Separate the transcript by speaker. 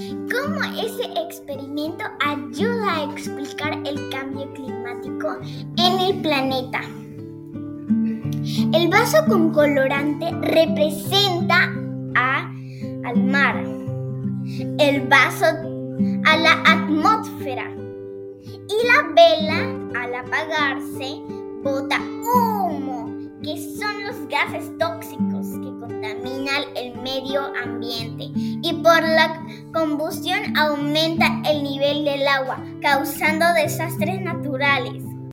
Speaker 1: ¿Cómo ese experimento ayuda a explicar el cambio climático en el planeta? El vaso con colorante representa al mar, el vaso a la atmósfera y la vela, al apagarse, bota humo, que son los gases tóxicos que contaminan el medio ambiente, y por la combustión aumenta el nivel del agua, causando desastres naturales.